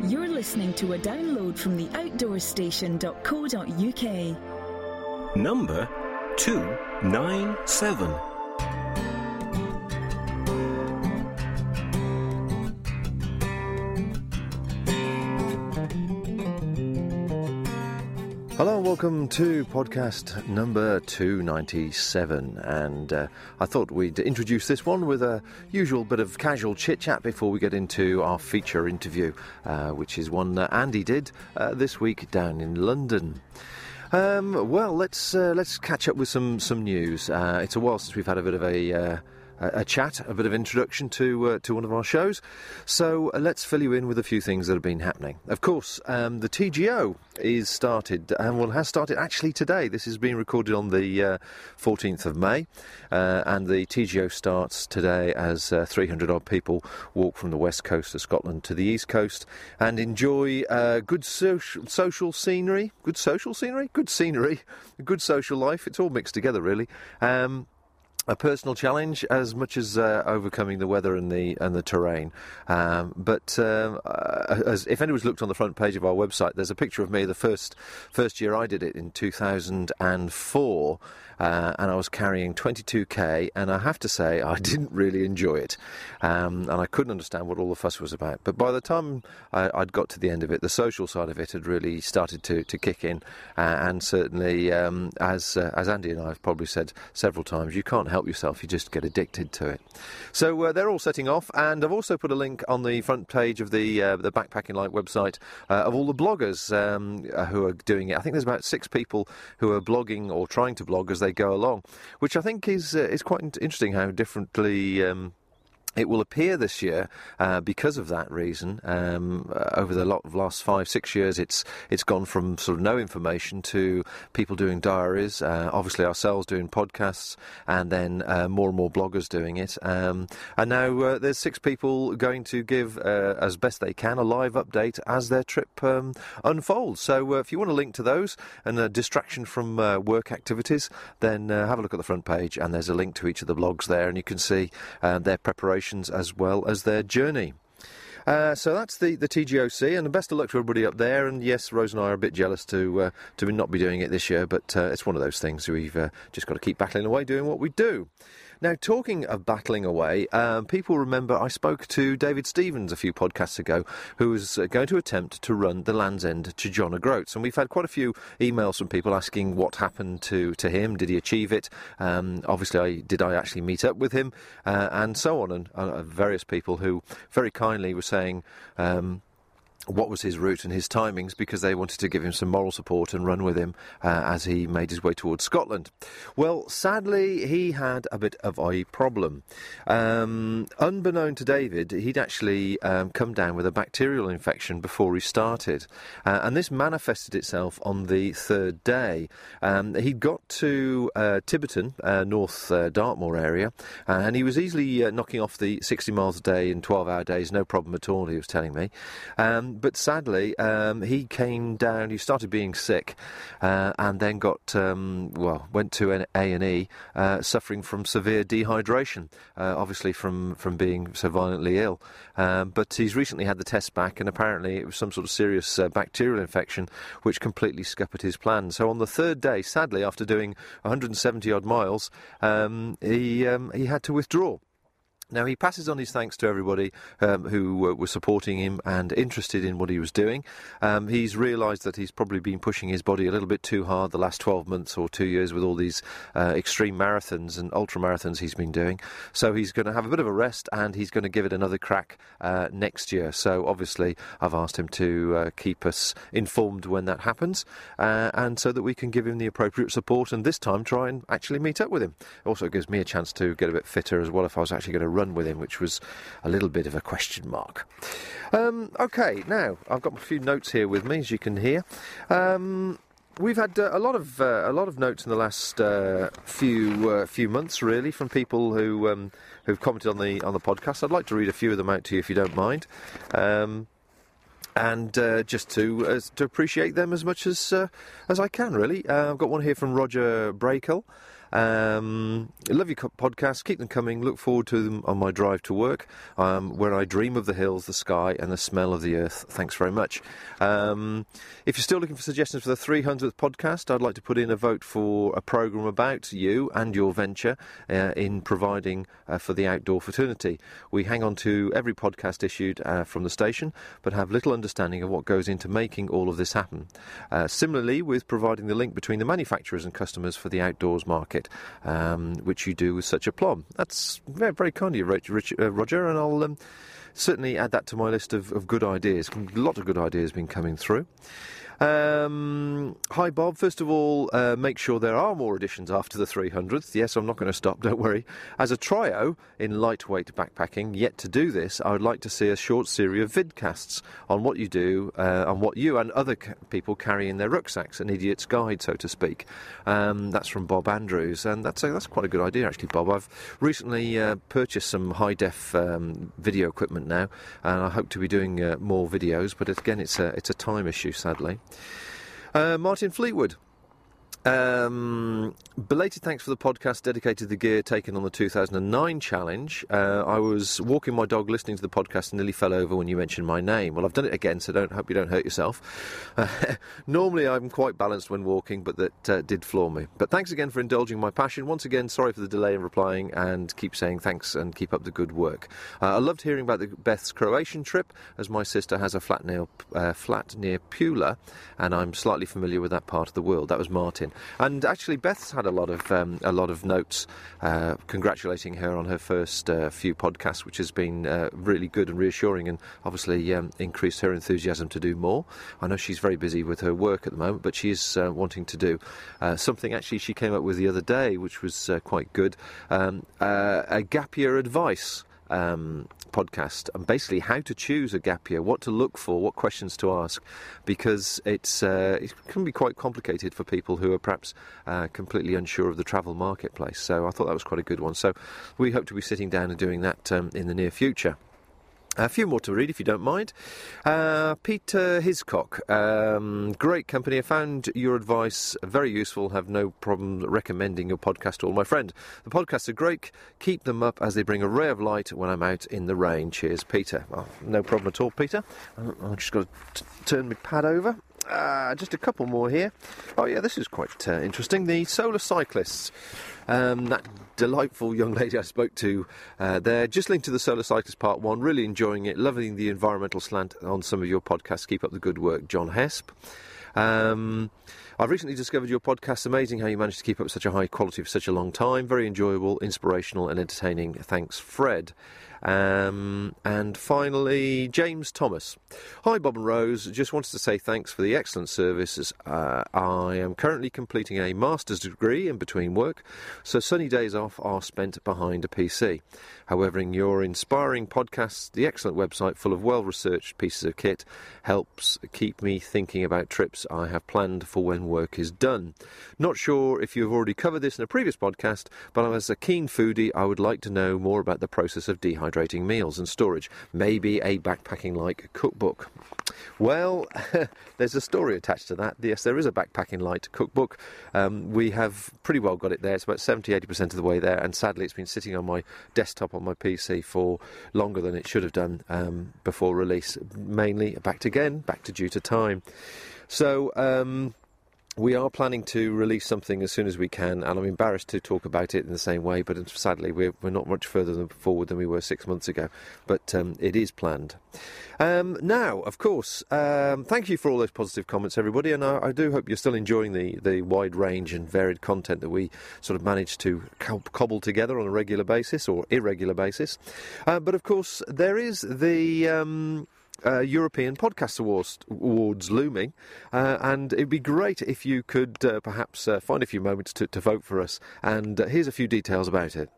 You're listening to a download from the outdoorstation.co.uk. Number 297. Hello and welcome to podcast number 297, and I thought we'd introduce this one with a usual bit of casual chit-chat before we get into our feature interview, which is one that Andy did this week down in London. Well, let's catch up with some news. It's a while since we've had a bit of a chat, a bit of introduction to one of our shows. So let's fill you in with a few things that have been happening. Of course, the TGO is started, and has started actually today. This is being recorded on the 14th of May, and the TGO starts today as 300 odd people walk from the west coast of Scotland to the east coast and enjoy good social scenery, good social life. It's all mixed together, really. A personal challenge as much as overcoming the weather and the terrain. But if anyone's looked on the front page of our website, there's a picture of me the first year I did it in 2004, and I was carrying 22k, and I have to say I didn't really enjoy it, and I couldn't understand what all the fuss was about. But by the time I'd got to the end of it, the social side of it had really started to kick in, and certainly as Andy and I have probably said several times, you can't help yourself, you just get addicted to it. So they're all setting off, and I've also put a link on the front page of the Backpacking Light website of all the bloggers who are doing it. I think there's about 6 people who are blogging or trying to blog as they go along, which I think is quite interesting how differently it will appear this year because of that reason. Over the last 5-6 years, it's gone from sort of no information to people doing diaries, obviously ourselves doing podcasts, and then more and more bloggers doing it. And now there's 6 people going to give, as best they can, a live update as their trip unfolds. So if you want a link to those and a distraction from work activities, then have a look at the front page, and there's a link to each of the blogs there, and you can see their preparations as well as their journey. So that's the TGOC, and the best of luck to everybody up there. And yes, Rose and I are a bit jealous to not be doing it this year, but it's one of those things we've just got to keep battling away doing what we do. Now, talking of battling away, people remember I spoke to David Stevens a few podcasts ago, who was going to attempt to run the Land's End to John O'Groats, and we've had quite a few emails from people asking what happened to him. Did he achieve it? Obviously, did I actually meet up with him? And so on, and various people who very kindly were saying what was his route and his timings, because they wanted to give him some moral support and run with him as he made his way towards Scotland. Well, sadly, he had a bit of a problem. Unbeknown to David, he'd actually come down with a bacterial infection before he started, and this manifested itself on the 3rd day. He'd got to Tiverton, North Dartmoor area, and he was easily knocking off the 60 miles a day in 12-hour days, no problem at all, he was telling me. But sadly, he came down, he started being sick, and then went to an A&E, suffering from severe dehydration, obviously from being so violently ill. But he's recently had the test back, and apparently it was some sort of serious bacterial infection which completely scuppered his plans. So on the 3rd day, sadly, after doing 170-odd miles, he had to withdraw. Now, he passes on his thanks to everybody who were supporting him and interested in what he was doing. He's realised that he's probably been pushing his body a little bit too hard the last 12 months or 2 years with all these extreme marathons and ultra-marathons he's been doing. So he's going to have a bit of a rest, and he's going to give it another crack next year. So obviously I've asked him to keep us informed when that happens, and so that we can give him the appropriate support, and this time try and actually meet up with him. It also gives me a chance to get a bit fitter as well if I was actually going to run with him, which was a little bit of a question mark. Okay, now I've got a few notes here with me, as you can hear. We've had a lot of notes in the last few months, really, from people who've commented on the podcast. I'd like to read a few of them out to you, if you don't mind. And just to appreciate them as much as I can, really. I've got one here from Roger Brakel. Love your podcasts. Keep them coming. Look forward to them on my drive to work, where I dream of the hills, the sky, and the smell of the earth. Thanks very much. If you're still looking for suggestions for the 300th podcast, I'd like to put in a vote for a programme about you and your venture in providing for the outdoor fraternity. We hang on to every podcast issued from the station, but have little understanding of what goes into making all of this happen. Similarly, with providing the link between the manufacturers and customers for the outdoors market, which you do with such aplomb. That's very, very kind of you, Roger, and I'll certainly add that to my list of good ideas. A lot of good ideas been coming through. Hi Bob, first of all, make sure there are more editions after the 300th. Yes, I'm not going to stop, don't worry. As a trio in lightweight backpacking, yet to do this, I would like to see a short series of vidcasts on what you do, on what you and other people carry in their rucksacks, an idiot's guide, so to speak. That's from Bob Andrews, and that's quite a good idea, actually, Bob. I've recently purchased some high-def video equipment now, and I hope to be doing more videos, but again, it's a time issue, sadly. Martin Fleetwood. Belated thanks for the podcast dedicated to the gear taken on the 2009 challenge. I was walking my dog listening to the podcast and nearly fell over when you mentioned my name. Well, I've done it again, so hope you don't hurt yourself. Normally I'm quite balanced when walking, but that did floor me. But thanks again for indulging my passion. Once again, sorry for the delay in replying, and keep saying thanks and keep up the good work. I loved hearing about Beth's Croatian trip, as my sister has a flat near Pula, and I'm slightly familiar with that part of the world. That was Martin. And actually, Beth's had a lot of notes congratulating her on her first few podcasts, which has been really good and reassuring, and obviously increased her enthusiasm to do more. I know she's very busy with her work at the moment, but she is wanting to do something. Actually, she came up with the other day, which was quite good, a gap year advice podcast, and basically how to choose a gap year, what to look for, what questions to ask, because it can be quite complicated for people who are perhaps completely unsure of the travel marketplace. So I thought that was quite a good one. So we hope to be sitting down and doing that in the near future. A few more to read, if you don't mind. Peter Hiscock, great company. I found your advice very useful. Have no problem recommending your podcast to all my friends. The podcasts are great. Keep them up as they bring a ray of light when I'm out in the rain. Cheers, Peter. Oh, no problem at all, Peter. I've just got to turn my pad over. Just a couple more here. Oh, yeah, this is quite interesting. The solar cyclists. That delightful young lady I spoke to there, just linked to the Solar Cyclist Part 1, really enjoying it, loving the environmental slant on some of your podcasts. Keep up the good work, John Hesp. I've recently discovered your podcast. Amazing how you managed to keep up such a high quality for such a long time. Very enjoyable, inspirational and entertaining. Thanks, Fred. And finally, James Thomas. Hi, Bob and Rose. Just wanted to say thanks for the excellent services. I am currently completing a master's degree in between work, so sunny days off are spent behind a PC. However, in your inspiring podcasts, the excellent website full of well-researched pieces of kit helps keep me thinking about trips I have planned for when work is done. Not sure if you have already covered this in a previous podcast, but as a keen foodie, I would like to know more about the process of dehydrating meals and storage. Maybe a backpacking-like cookbook. Well, there's a story attached to that. Yes, there is a backpacking-like cookbook. We have pretty well got it there. It's about 70-80% of the way there, and sadly it's been sitting on my desktop on my PC for longer than it should have done before release. Mainly back to due to time. So we are planning to release something as soon as we can, and I'm embarrassed to talk about it in the same way, but sadly we're not much further forward than we were 6 months ago, but it is planned. Now, of course, thank you for all those positive comments, everybody, and I do hope you're still enjoying the wide range and varied content that we sort of managed to cobble together on a regular basis or irregular basis. But of course, there is the European Podcast Awards looming, and it'd be great if you could perhaps find a few moments to vote for us, and here's a few details about it.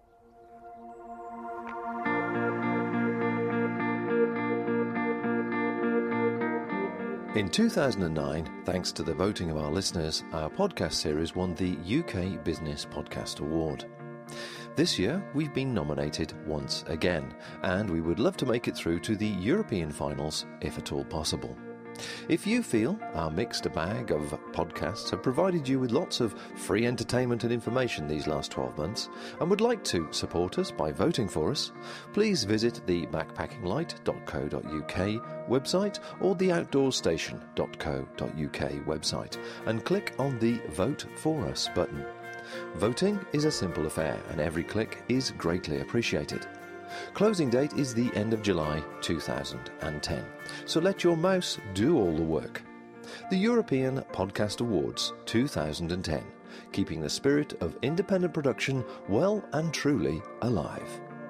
In 2009, thanks to the voting of our listeners, our podcast series won the UK Business Podcast Award. This year, we've been nominated once again, and we would love to make it through to the European finals, if at all possible. If you feel our mixed bag of podcasts have provided you with lots of free entertainment and information these last 12 months and would like to support us by voting for us, please visit the backpackinglight.co.uk website or the outdoorstation.co.uk website and click on the Vote For Us button. Voting is a simple affair and every click is greatly appreciated. Closing date is the end of July 2010, so let your mouse do all the work. The European Podcast Awards 2010, keeping the spirit of independent production well and truly alive.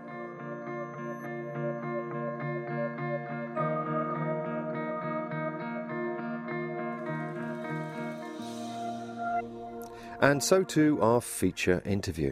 And so to our feature interview.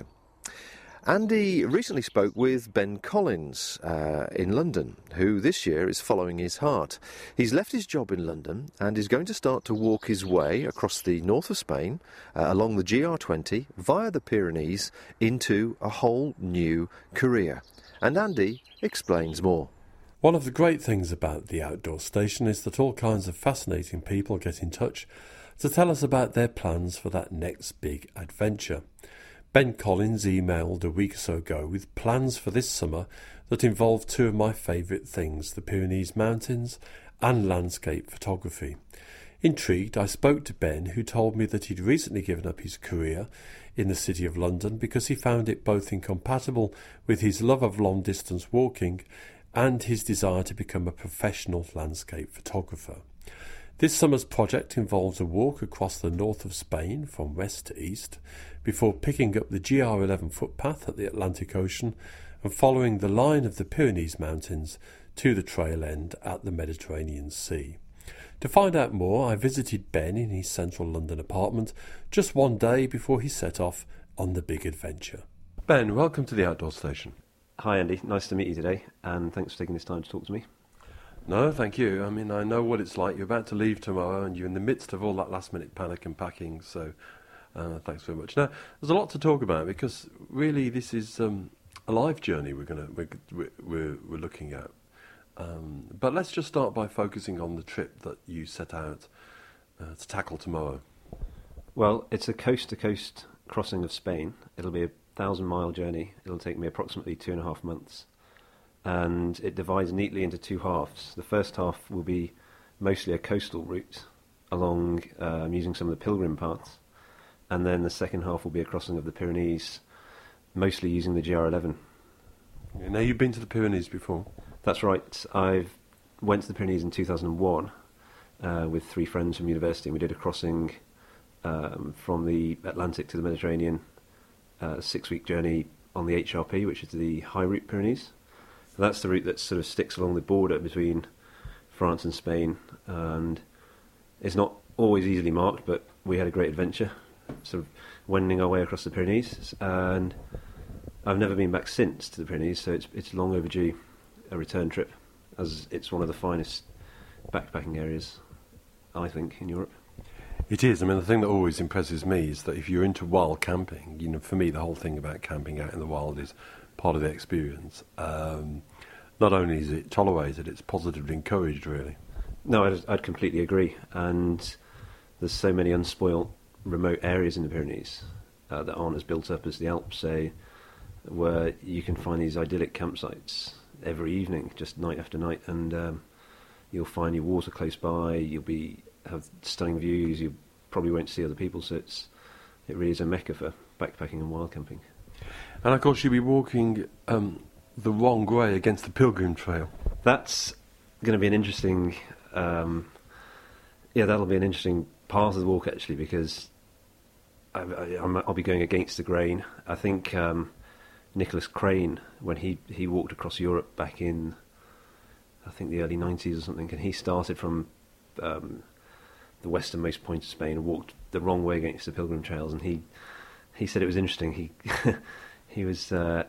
Andy recently spoke with Ben Collins in London, who this year is following his heart. He's left his job in London and is going to start to walk his way across the north of Spain, along the GR20, via the Pyrenees, into a whole new career. And Andy explains more. One of the great things about the Outdoor Station is that all kinds of fascinating people get in touch to tell us about their plans for that next big adventure. Ben Collins emailed a week or so ago with plans for this summer that involved two of my favourite things, the Pyrenees Mountains and landscape photography. Intrigued, I spoke to Ben, who told me that he'd recently given up his career in the City of London because he found it both incompatible with his love of long-distance walking and his desire to become a professional landscape photographer. This summer's project involves a walk across the north of Spain from west to east before picking up the GR11 footpath at the Atlantic Ocean and following the line of the Pyrenees Mountains to the trail end at the Mediterranean Sea. To find out more, I visited Ben in his central London apartment just one day before he set off on the big adventure. Ben, welcome to the Outdoor Station. Hi Andy, nice to meet you today and thanks for taking this time to talk to me. No, thank you. I mean, I know what it's like. You're about to leave tomorrow and you're in the midst of all that last-minute panic and packing, so thanks very much. Now, there's a lot to talk about because really this is a life journey we're looking at. But let's just start by focusing on the trip that you set out to tackle tomorrow. Well, it's a coast-to-coast crossing of Spain. It'll be a 1,000-mile journey. It'll take me approximately 2.5 months. And it divides neatly into two halves. The first half will be mostly a coastal route along using some of the pilgrim paths, and then the second half will be a crossing of the Pyrenees, mostly using the GR11. Now, you've been to the Pyrenees before? That's right. I went to the Pyrenees in 2001 with 3 friends from university, and we did a crossing from the Atlantic to the Mediterranean, 6-week journey on the HRP, which is the High Route Pyrenees. That's the route that sort of sticks along the border between France and Spain, and it's not always easily marked, but we had a great adventure, sort of wending our way across the Pyrenees, and I've never been back since to the Pyrenees, so it's long overdue a return trip, as it's one of the finest backpacking areas, I think, in Europe. It is. I mean, the thing that always impresses me is that if you're into wild camping, you know, for me, the whole thing about camping out in the wild is part of the experience. Not only is it tolerated, it's positively encouraged, really. No, I'd completely agree. And there's so many unspoilt remote areas in the Pyrenees that aren't as built up as the Alps, say, where you can find these idyllic campsites every evening, just night after night, and you'll find your water close by, have stunning views, you probably won't see other people, so it really is a mecca for backpacking and wild camping. And of course you'll be walking the wrong way against the Pilgrim Trail. That's going to be an interesting, that'll be an interesting part of the walk actually, because I'll be going against the grain. I think Nicholas Crane, when he walked across Europe back in, I think the early 90s or something, and he started from the westernmost point of Spain and walked the wrong way against the Pilgrim Trails, and he said it was interesting. He was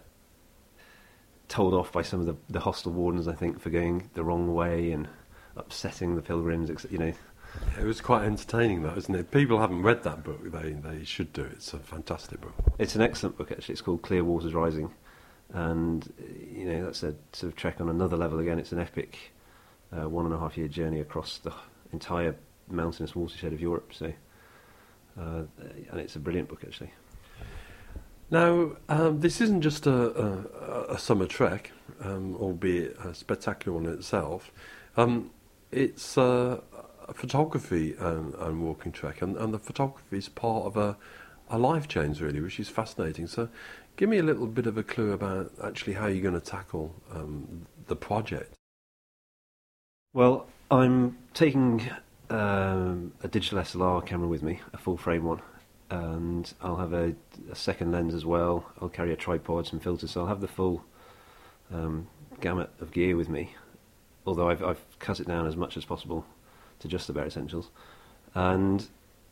told off by some of the hostel wardens, I think, for going the wrong way and upsetting the pilgrims, you know. It was quite entertaining, though, isn't it? People haven't read that book. They should do it. It's a fantastic book. It's an excellent book, actually. It's called Clear Waters Rising. And, you know, that's a sort of trek on another level again. It's an epic 1.5-year journey across the entire mountainous watershed of Europe. So, and it's a brilliant book, actually. Now, this isn't just a summer trek, albeit a spectacular one in itself. It's a photography and walking trek, and the photography is part of a life change, really, which is fascinating. So give me a little bit of a clue about actually how you're going to tackle the project. Well, I'm taking a digital SLR camera with me, a full-frame one, and I'll have a second lens as well. I'll carry a tripod, some filters, so I'll have the full gamut of gear with me, although I've cut it down as much as possible to just the bare essentials. And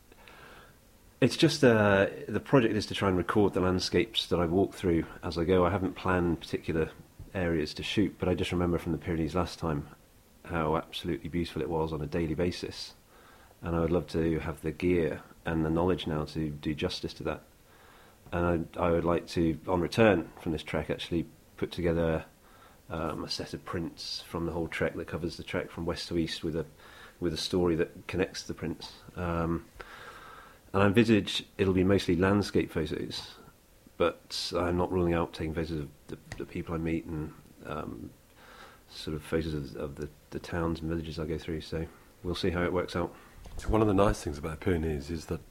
it's just the project is to try and record the landscapes that I walk through as I go. I haven't planned particular areas to shoot, but I just remember from the Pyrenees last time how absolutely beautiful it was on a daily basis, and I would love to have the gear and the knowledge now to do justice to that. And I would like to, on return from this trek, actually put together a set of prints from the whole trek that covers the trek from west to east with a story that connects the prints. And I envisage it'll be mostly landscape photos, but I'm not ruling out taking photos of the people I meet and sort of photos of the towns and villages I go through. So we'll see how it works out. One of the nice things about Pyrenees is that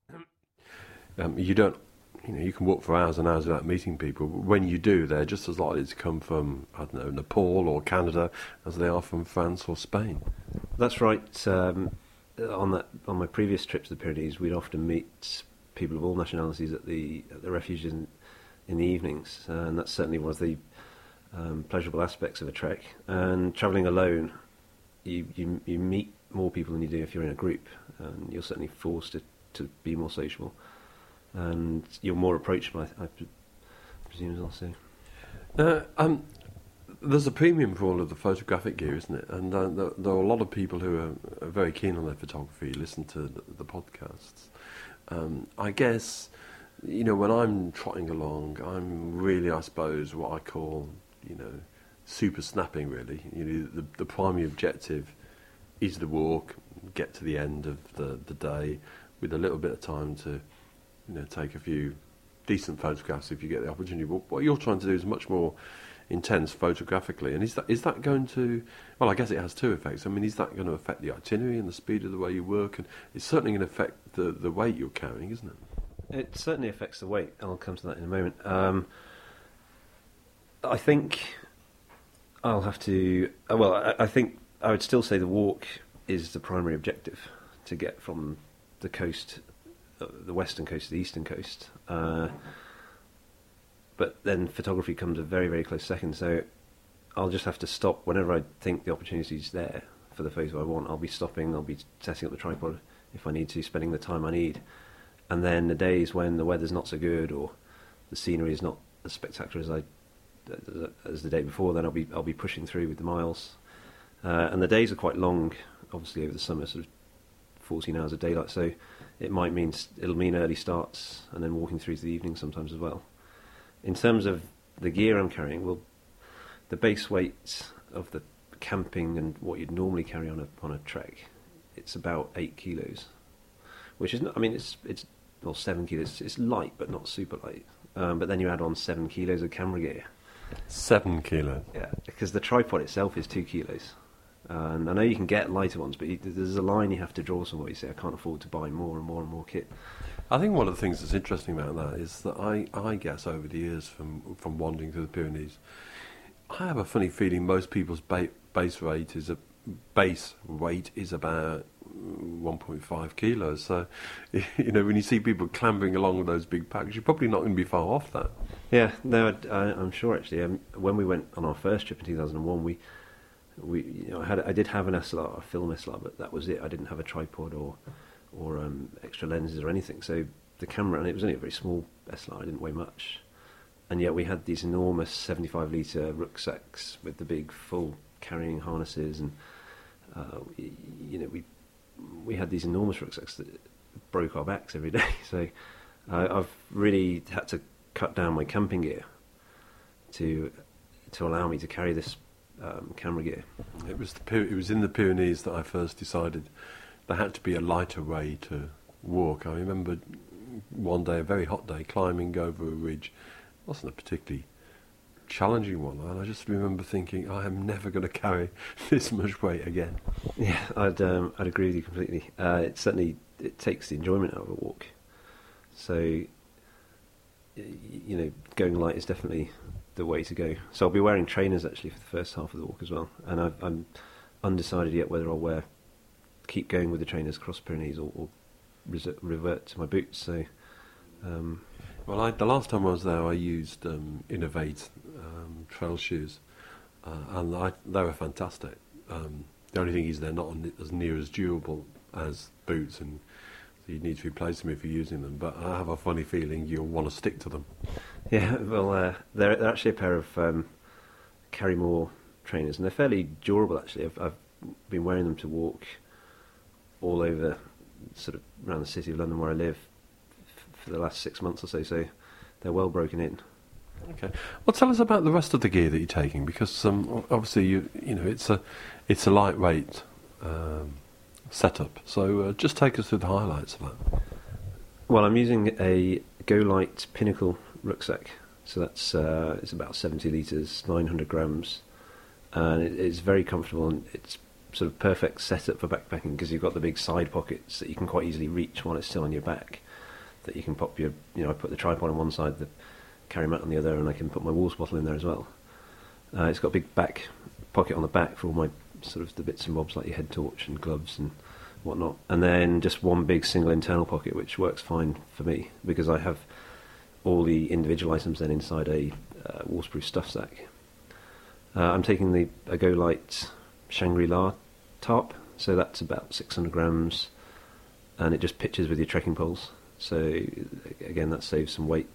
you don't, you can walk for hours and hours without meeting people. But when you do, they're just as likely to come from, I don't know, Nepal or Canada as they are from France or Spain. That's right. On my previous trip to the Pyrenees, we'd often meet people of all nationalities at the refuges in the evenings, and that's certainly one of the pleasurable aspects of a trek. And travelling alone, you meet more people than you do if you're in a group, and you're certainly forced to be more sociable, and you're more approachable, I presume, as well. So. There's a premium for all of the photographic gear, isn't it? And there are a lot of people who are very keen on their photography, listen to the podcasts. I guess, when I'm trotting along, I'm really, I suppose, what I call, super snapping, really. The primary objective is the walk, get to the end of the day with a little bit of time to, take a few decent photographs if you get the opportunity. But what you're trying to do is much more intense photographically, and is that going to? Well, I guess it has two effects. I mean, is that going to affect the itinerary and the speed of the way you work? And it's certainly going to affect the weight you're carrying, isn't it? It certainly affects the weight. I'll come to that in a moment. I think I'll have to. I think I would still say the walk is the primary objective, to get from the coast, the western coast to the eastern coast. But then photography comes a very, very close second, so I'll just have to stop whenever I think the opportunity's there for the photo I want. I'll be stopping, I'll be setting up the tripod if I need to, spending the time I need. And then the days when the weather's not so good or the scenery is not as spectacular as the day before, then I'll be pushing through with the miles. And the days are quite long, obviously, over the summer, sort of 14 hours of daylight, so it'll mean early starts and then walking through to the evening sometimes as well. In terms of the gear I'm carrying, well, the base weight of the camping and what you'd normally carry on a trek, it's about 8 kilos, which is not. I mean, it's 7 kilos. It's light, but not super light. But then you add on 7 kilos of camera gear. 7 kilos. Yeah, because the tripod itself is 2 kilos. And I know you can get lighter ones, but there's a line you have to draw somewhere. You say, I can't afford to buy more and more and more kit. I think one of the things that's interesting about that is that I guess over the years from wandering through the Pyrenees, I have a funny feeling most people's base weight is about 1.5 kilos. So, when you see people clambering along with those big packs, you're probably not going to be far off that. Yeah, no, I'm sure actually. When we went on our first trip in 2001, I did have an SLR, a film SLR, but that was it. I didn't have a tripod or extra lenses or anything. So the camera, and it was only a very small SLR, I didn't weigh much. And yet we had these enormous 75-litre rucksacks with the big full carrying harnesses, and we had these enormous rucksacks that broke our backs every day. So I've really had to cut down my camping gear to allow me to carry this camera gear. It was in the Pyrenees that I first decided there had to be a lighter way to walk. I remember one day, a very hot day, climbing over a ridge. It wasn't a particularly challenging one, and I just remember thinking, I am never going to carry this much weight again. Yeah, I'd agree with you completely. It takes the enjoyment out of a walk. So, going light is definitely the way to go. So I'll be wearing trainers actually for the first half of the walk as well, and I'm undecided yet whether I'll keep going with the trainers across the Pyrenees or revert to my boots. So, the last time I was there, I used Innovate trail shoes, and they were fantastic. The only thing is they're not as near as durable as boots, and so you need to replace them if you're using them. But I have a funny feeling you'll want to stick to them. Yeah, well, they're actually a pair of Carrymore trainers, and they're fairly durable actually. I've been wearing them to walk all over, sort of around the city of London where I live, for the last 6 months or so. So they're well broken in. Okay. Well, tell us about the rest of the gear that you're taking, because obviously it's a lightweight setup. So just take us through the highlights of that. Well, I'm using a Go Light Pinnacle rucksack. So that's it's about 70 litres, 900 grams, and it's very comfortable, and it's sort of perfect setup for backpacking because you've got the big side pockets that you can quite easily reach while it's still on your back. That you can pop I put the tripod on one side, the carry mat on the other, and I can put my water bottle in there as well. It's got a big back pocket on the back for all my sort of the bits and bobs like your head torch and gloves and whatnot, and then just one big single internal pocket which works fine for me because I have all the individual items then inside a waterproof stuff sack. I'm taking a Go Light Shangri-La tarp, so that's about 600 grams, and it just pitches with your trekking poles, so again that saves some weight.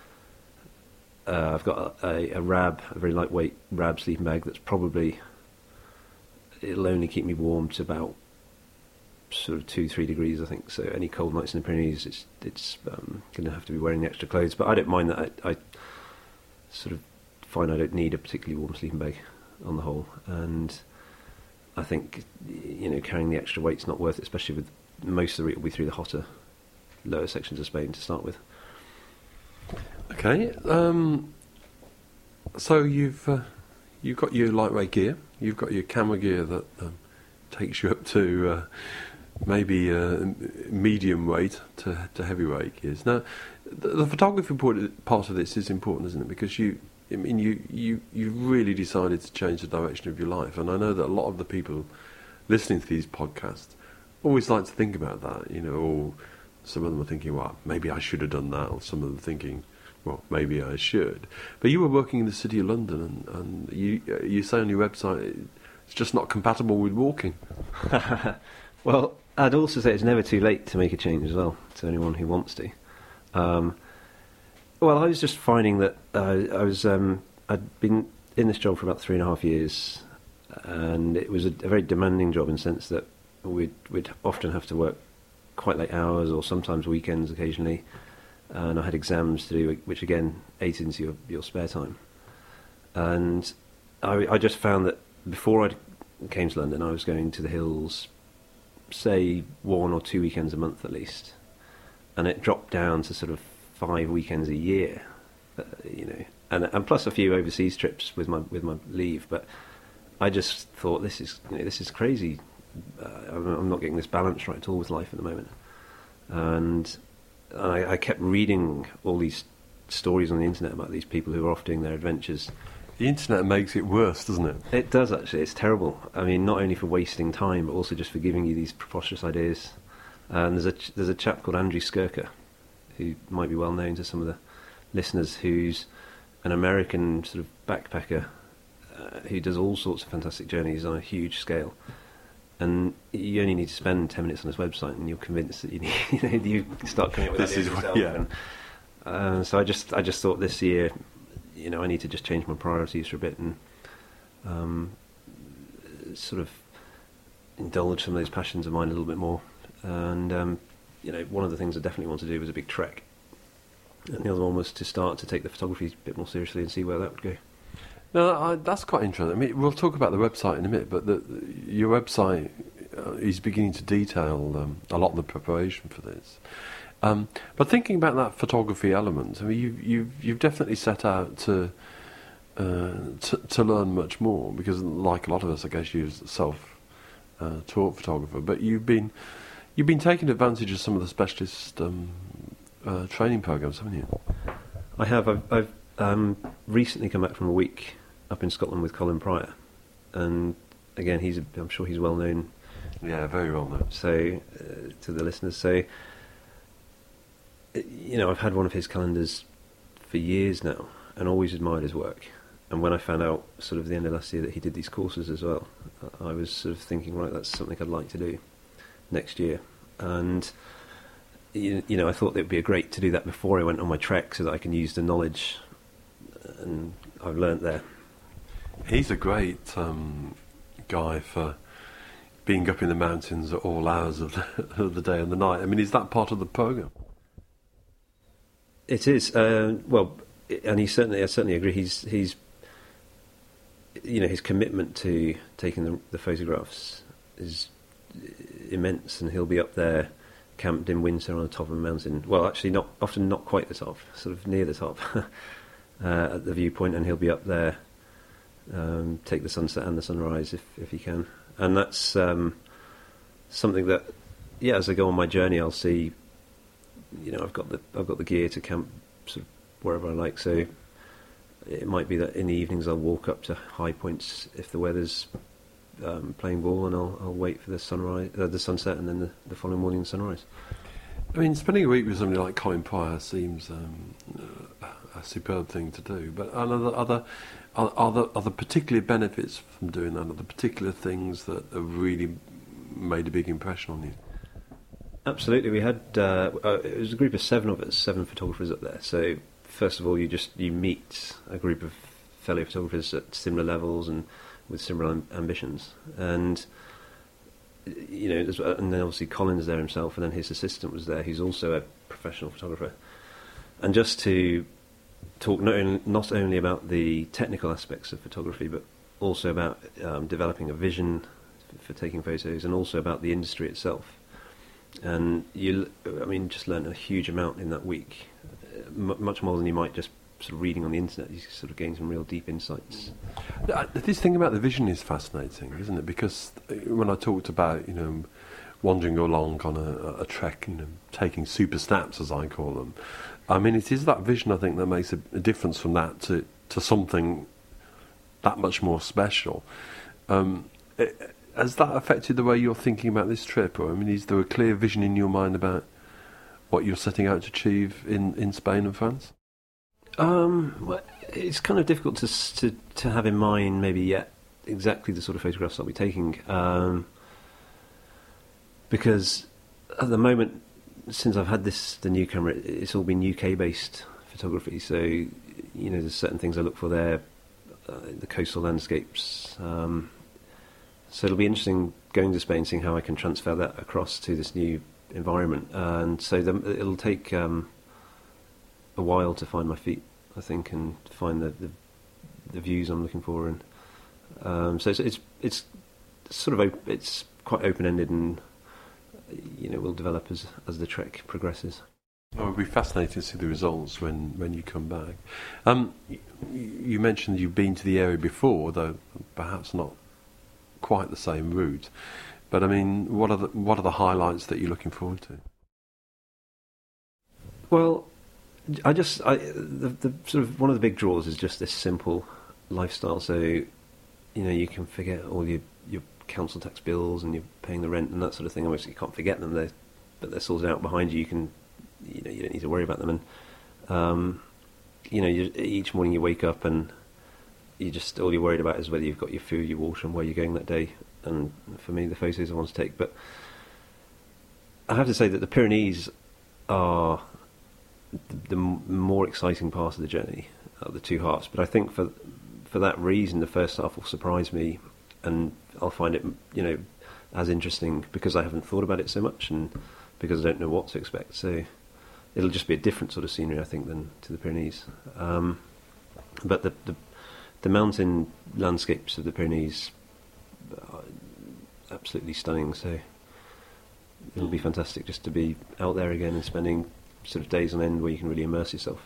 I've got a very lightweight Rab sleeping bag that's it'll only keep me warm to about sort of 2-3 degrees, I think. So any cold nights in the Pyrenees, it's going to have to be wearing the extra clothes. But I don't mind that. I sort of find I don't need a particularly warm sleeping bag on the whole. And I think carrying the extra weight's not worth it, especially with most of the route will be through the hotter, lower sections of Spain to start with. Okay, so you've got your lightweight gear, you've got your camera gear that takes you up to maybe medium weight to heavyweight gears. Now, the photography part of this is important, isn't it? Because you really decided to change the direction of your life, and I know that a lot of the people listening to these podcasts always like to think about that, or some of them are thinking, well, maybe I should have done that, or some of them thinking, well, maybe I should. But you were working in the City of London, and you say on your website it's just not compatible with walking. Well, I'd also say it's never too late to make a change as well, to anyone who wants to. Well, I was just finding that I'd been in this job for about 3.5 years, and it was a very demanding job in the sense that we'd often have to work quite late hours or sometimes weekends occasionally, and I had exams to do, which again ate into your spare time. And I just found that before I came to London, I was going to the hills, say 1 or 2 weekends a month at least, and it dropped down to sort of 5 weekends a year, and plus a few overseas trips with my leave. But I just thought this is crazy. I'm not getting this balance right at all with life at the moment, and I kept reading all these stories on the internet about these people who are off doing their adventures. The internet makes it worse, doesn't it? It does, actually. It's terrible. I mean, not only for wasting time, but also just for giving you these preposterous ideas. And there's a chap called Andrew Skirker, who might be well known to some of the listeners, who's an American sort of backpacker who does all sorts of fantastic journeys on a huge scale. And you only need to spend 10 minutes on his website, and you're convinced that you start coming up with ideas yourself. Yeah. And so I just thought this year, I need to just change my priorities for a bit and sort of indulge some of those passions of mine a little bit more. And one of the things I definitely want to do was a big trek, and the other one was to start to take the photography a bit more seriously and see where that would go. No, that's quite interesting. I mean, we'll talk about the website in a minute, but your website is beginning to detail a lot of the preparation for this. But thinking about that photography element, I mean, you've definitely set out to learn much more, because, like a lot of us, I guess, you're self-taught photographer. But you've been taking advantage of some of the specialist training programs, haven't you? I have. I've recently come back from a week up in Scotland with Colin Pryor, and again, I'm sure he's well known. Yeah, very well known. So, to the listeners, so I've had one of his calendars for years now, and always admired his work. And when I found out, sort of the end of last year, that he did these courses as well, I was sort of thinking, right, that's something I'd like to do next year. And I thought it would be great to do that before I went on my trek, so that I can use the knowledge and I've learnt there. He's a great guy for being up in the mountains at all hours of the day and the night. I mean, is that part of the program? It is. And I certainly agree. He's his commitment to taking the photographs is immense, and he'll be up there camped in winter on the top of a mountain. Well, actually, not quite the top, sort of near the top, at the viewpoint, and he'll be up there, take the sunset and the sunrise if he can. And that's something that, as I go on my journey, I'll see. I've got the gear to camp sort of wherever I like. So it might be that in the evenings I'll walk up to high points if the weather's playing ball, and I'll wait for the sunset, and then the following morning sunrise. I mean, spending a week with somebody like Colin Pryor seems a superb thing to do. But are there particular benefits from doing that? Are there particular things that have really made a big impression on you? Absolutely. We had it was a group of 7 of us, 7 photographers up there. So first of all, you meet a group of fellow photographers at similar levels and with similar ambitions, and and then obviously Colin's there himself, and then his assistant was there, who's also a professional photographer, and just to talk not only about the technical aspects of photography, but also about developing a vision for taking photos, and also about the industry itself. And just learned a huge amount in that week, much more than you might just sort of reading on the internet. You sort of gain some real deep insights. This thing about the vision is fascinating, isn't it? Because when I talked about wandering along on a trek, taking super snaps, as I call them, I mean, it is that vision, I think, that makes a difference from that to something that much more special. Has that affected the way you're thinking about this trip? Or, I mean, is there a clear vision in your mind about what you're setting out to achieve in Spain and France? Well, it's kind of difficult to have in mind maybe yet exactly the sort of photographs I'll be taking, because at the moment, since I've had the new camera, it's all been UK-based photography. So there's certain things I look for there, the coastal landscapes. So it'll be interesting going to Spain, seeing how I can transfer that across to this new environment. And so it'll take a while to find my feet, I think, and find the views I'm looking for. And so it's sort of it's quite open-ended, and will develop as the trek progresses. Oh, it'll be fascinating to see the results when you come back. You mentioned you've been to the area before, though perhaps not quite the same route. But I mean, what are the highlights that you're looking forward to? Well, the sort of one of the big draws is just this simple lifestyle. So you can forget all your council tax bills, and you're paying the rent and that sort of thing. Obviously, you can't forget them, but they're sorted out behind you. You can, you don't need to worry about them. And each morning you wake up and all you're worried about is whether you've got your food, your water, and where you're going that day. And for me, the photos I want to take. But I have to say that the Pyrenees are the more exciting part of the journey, of the 2 halves. But I think for that reason, the first half will surprise me, and I'll find it as interesting because I haven't thought about it so much, and because I don't know what to expect. So it'll just be a different sort of scenery, I think, than to the Pyrenees. But the mountain landscapes of the Pyrenees are absolutely stunning. So it'll be fantastic just to be out there again and spending sort of days on end where you can really immerse yourself.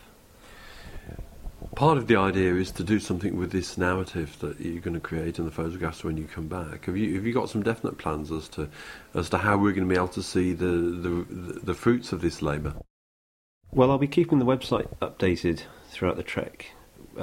Part of the idea is to do something with this narrative that you're going to create in the photographs when you come back. Have you got some definite plans as to how we're going to be able to see the fruits of this labour? Well, I'll be keeping the website updated throughout the trek,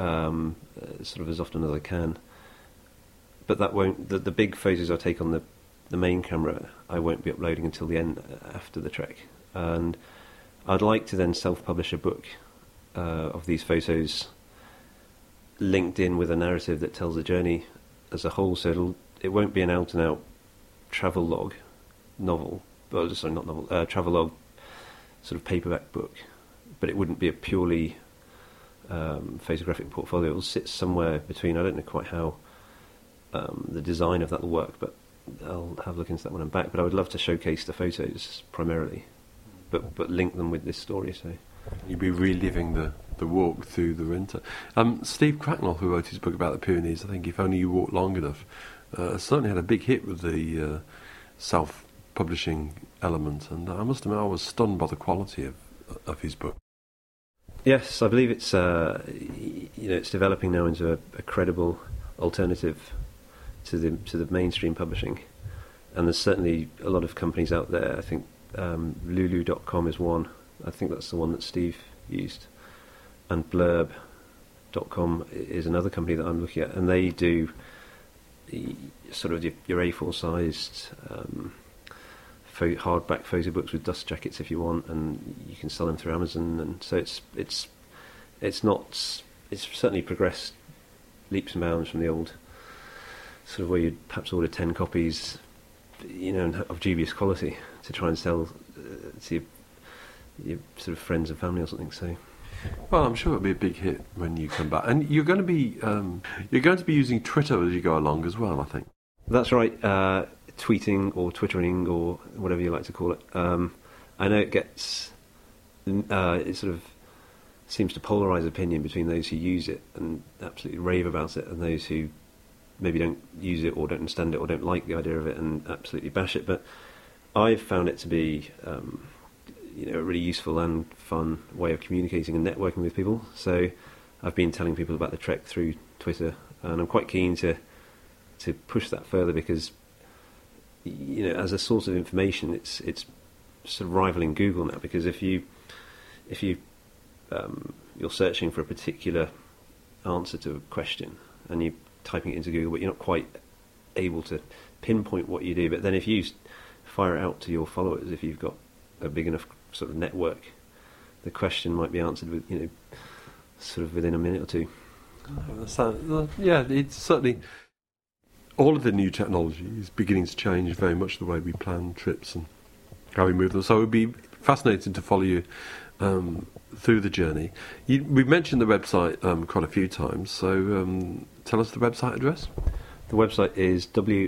sort of as often as I can. But that won't. The big photos I take on the main camera, I won't be uploading until the end after the trek. And I'd like to then self-publish a book of these photos, linked in with a narrative that tells the journey as a whole. So it won't be an out-and-out travel log novel. Well, sorry, not novel. Travel log, sort of paperback book. But it wouldn't be a purely photographic portfolio. It will sit somewhere between. I don't know quite how the design of that will work, but I'll have a look into that when I'm back. But I would love to showcase the photos primarily, but link them with this story. So you'll be reliving the walk through the winter. Steve Cracknell, who wrote his book about the Pyrenees, I think If Only You Walk Long Enough, certainly had a big hit with the self-publishing element, and I must admit I was stunned by the quality of his book. Yes, I believe it's it's developing now into a credible alternative to the mainstream publishing, and there's certainly a lot of companies out there. I think Lulu.com is one. I think that's the one that Steve used, and Blurb.com is another company that I'm looking at, and they do sort of your A4 sized hardback photo books with dust jackets if you want, and you can sell them through Amazon. And so it's certainly progressed leaps and bounds from the old sort of where you'd perhaps order 10 copies, of dubious quality to try and sell to your sort of friends and family or something. So, well, I'm sure it'll be a big hit when you come back, and you're going to be using Twitter as you go along as well, I think. That's right. Tweeting or twittering or whatever you like to call it. I know it gets it sort of seems to polarise opinion between those who use it and absolutely rave about it, and those who maybe don't use it or don't understand it or don't like the idea of it and absolutely bash it. But I've found it to be a really useful and fun way of communicating and networking with people. So I've been telling people about the trek through Twitter, and I'm quite keen to push that further because as a source of information, it's sort of rivaling Google now. Because if you're searching for a particular answer to a question and you're typing it into Google, but you're not quite able to pinpoint what you do, but then if you fire it out to your followers, if you've got a big enough sort of network, the question might be answered with sort of within a minute or two. Yeah, it's certainly. All of the new technology is beginning to change very much the way we plan trips and how we move them. So it would be fascinating to follow you through the journey. We've mentioned the website quite a few times, so tell us the website address. The website is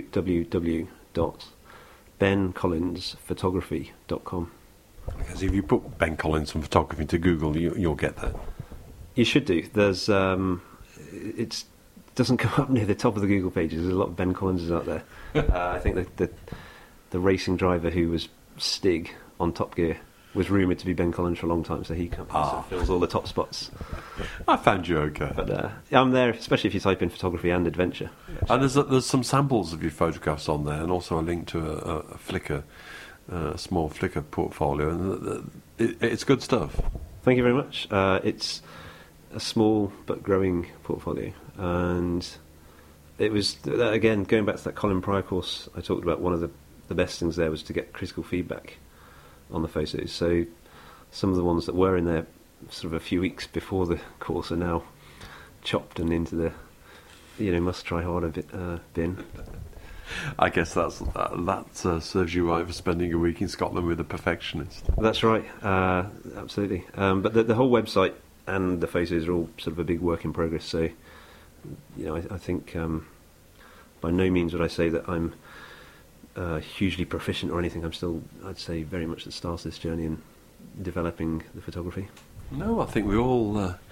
www.bencollinsphotography.com. Okay, so if you put Ben Collins from photography into Google, you'll get that. You should do. There's doesn't come up near the top of the Google pages. There's a lot of Ben Collinses out there. I think the racing driver who was Stig on Top Gear was rumoured to be Ben Collins for a long time, so he sort of fills all the top spots. I found you okay. But I'm there, especially if you type in photography and adventure. And there's some samples of your photographs on there, and also a link to a Flickr, small Flickr portfolio, and it's good stuff. Thank you very much. It's a small but growing portfolio, and it was again going back to that Colin Pryor course I talked about. One of the best things there was to get critical feedback on the photos. So some of the ones that were in there sort of a few weeks before the course are now chopped and into the must try harder bin. I guess that serves you right for spending a week in Scotland with a perfectionist. That's right, absolutely. But the whole website and the photos are all sort of a big work in progress. So, I think by no means would I say that I'm hugely proficient or anything. I'm still, I'd say, very much at the start of this journey in developing the photography. No, I think we all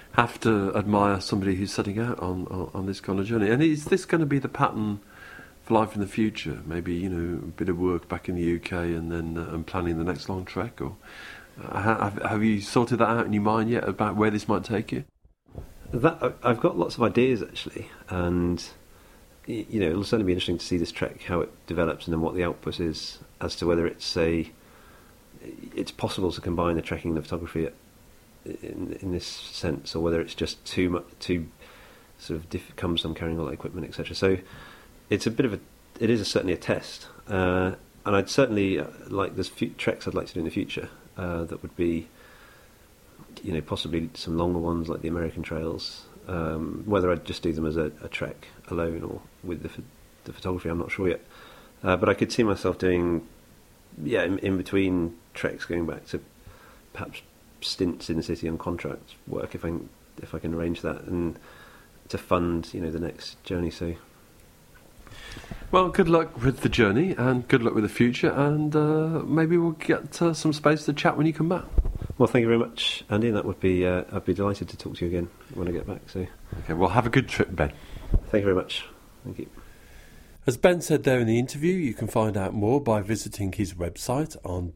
have to admire somebody who's setting out on this kind of journey. And is this going to be the pattern for life in the future? Maybe, a bit of work back in the UK and then and planning the next long trek? Or have you sorted that out in your mind yet about where this might take you? I've got lots of ideas, actually, and it'll certainly be interesting to see this trek, how it develops, and then what the output is, as to whether it's possible to combine the trekking and the photography in this sense, or whether it's just too sort of cumbersome carrying all that equipment, etc. So it's it is certainly a test, and I'd certainly there's treks I'd like to do in the future that would be, possibly some longer ones like the American trails. Whether I'd just do them as a trek alone or with the photography, I'm not sure yet. But I could see myself doing, in between treks, going back to perhaps stints in the city on contract work if I can arrange that, and to fund the next journey. So, well, good luck with the journey and good luck with the future, and maybe we'll get some space to chat when you come back. Well, thank you very much, Andy. And that would be I'd be delighted to talk to you again when I get back. So, okay, well, have a good trip, Ben. Thank you very much. Thank you. As Ben said there in the interview, you can find out more by visiting his website on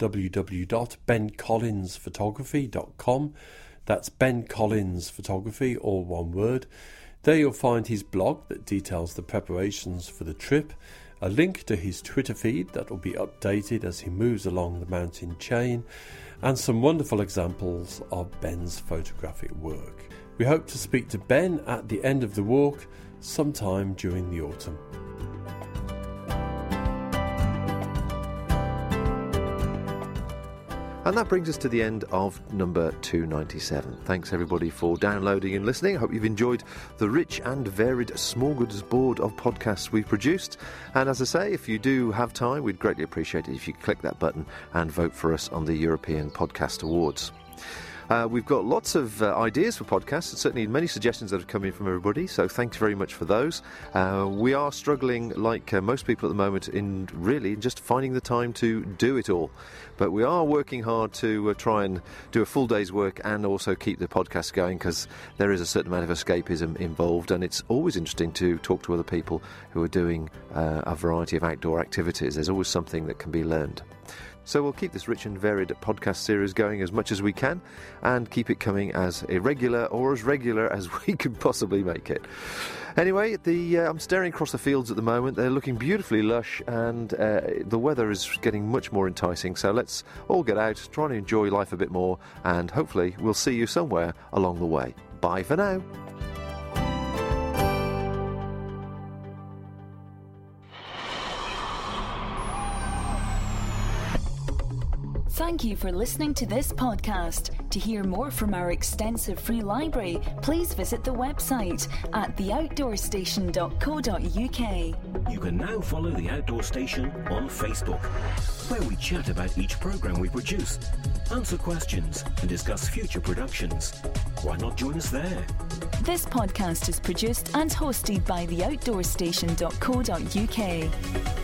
www.bencollinsphotography.com. That's Ben Collins Photography, all one word. There you'll find his blog that details the preparations for the trip, a link to his Twitter feed that will be updated as he moves along the mountain chain, and some wonderful examples of Ben's photographic work. We hope to speak to Ben at the end of the walk sometime during the autumn. And that brings us to the end of number 297. Thanks everybody for downloading and listening. I hope you've enjoyed the rich and varied smorgasbord of podcasts we've produced. And as I say, if you do have time, we'd greatly appreciate it if you click that button and vote for us on the European Podcast Awards. We've got lots of ideas for podcasts, and certainly many suggestions that have come in from everybody, so thanks very much for those. We are struggling, like most people at the moment, in really just finding the time to do it all. But we are working hard to try and do a full day's work and also keep the podcast going, because there is a certain amount of escapism involved, and it's always interesting to talk to other people who are doing a variety of outdoor activities. There's always something that can be learned. So we'll keep this rich and varied podcast series going as much as we can and keep it coming as irregular or as regular as we can possibly make it. Anyway, I'm staring across the fields at the moment. They're looking beautifully lush, and the weather is getting much more enticing. So let's all get out, try and enjoy life a bit more, and hopefully we'll see you somewhere along the way. Bye for now. Thank you for listening to this podcast. To hear more from our extensive free library, please visit the website at theoutdoorstation.co.uk. You can now follow The Outdoor Station on Facebook, where we chat about each programme we produce, answer questions and discuss future productions. Why not join us there? This podcast is produced and hosted by theoutdoorstation.co.uk.